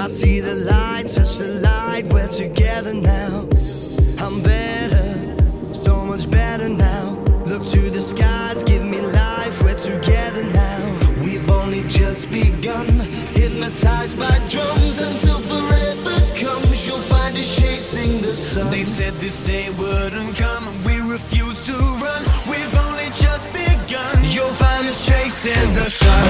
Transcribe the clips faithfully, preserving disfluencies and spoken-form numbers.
I see the light, touch the light, we're together now. I'm better, so much better now. Look to the skies, give me life, we're together now. We've only just begun, hypnotized by drums until forever comes. You'll find us chasing the sun. They said this day wouldn't come, and we refuse to run. We've only just begun. You'll find us chasing the sun.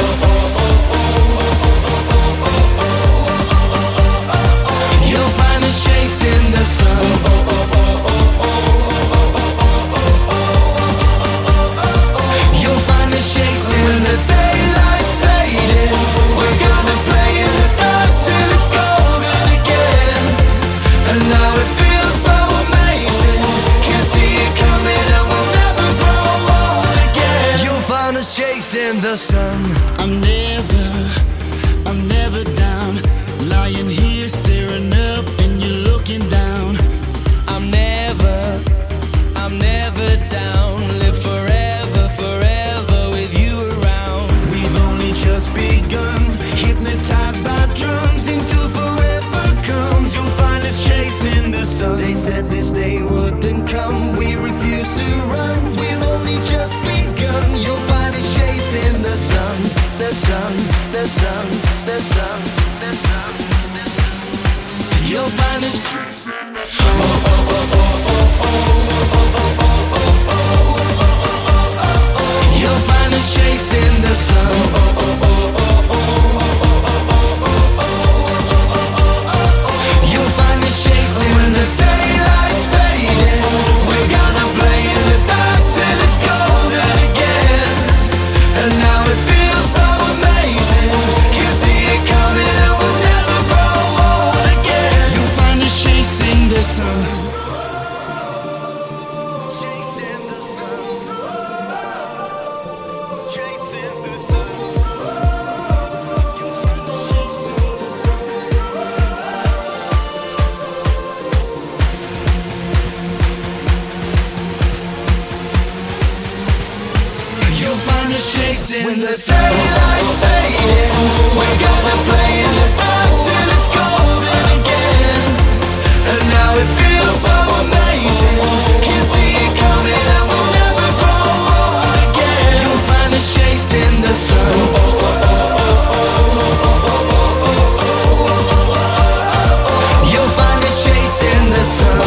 You'll find us chasing the sun. You'll find us chasing the daylight's fading. We're gonna play in the dark till it's golden again. And now it feels so amazing. Can see it coming and we'll never grow old again. You'll find us chasing the sun. I'm never, I'm never down. Lying here staring up and you're looking down. I'm never, I'm never down. Live forever, forever with you around. We've only just begun, hypnotized by drums until forever comes. You'll find us chasing the sun. They said this day wouldn't come, we refuse to run. We've only just begun. You'll find us chasing the sun, the sun, the sun, the sun, the sun, the sun. You'll find us chasing the sun. Oh, oh, oh, oh, oh, oh, oh, oh, oh, oh, oh. You'll find us chasing the sun. Oh, oh, oh, oh, oh, oh, oh, oh. You'll find us chasing when the daylight's fading. We're gonna play in the dark till it's golden again. And now it feels so amazing. Can see it coming and we'll never grow old again. You'll find us chasing the sun. Chasing the sun. Chasing the sun. You'll find us chasing the sun. You'll find us chasing when the daylight's fading. We're gonna play in the dark till it's golden again. And now it feels so amazing. Can see it coming and we'll never grow old again. You'll find us chasing the sun. You'll find us chasing the sun.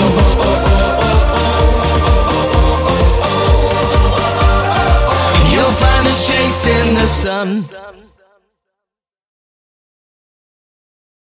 You'll find us chasing the sun.